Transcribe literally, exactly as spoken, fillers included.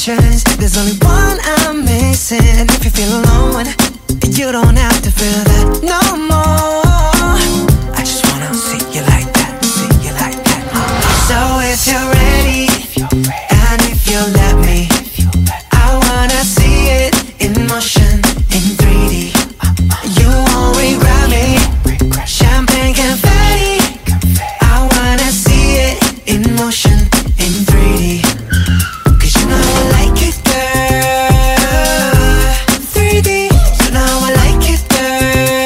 emotions. There's only one I'm missing. And if you feel alone, you don't have to feel that no more.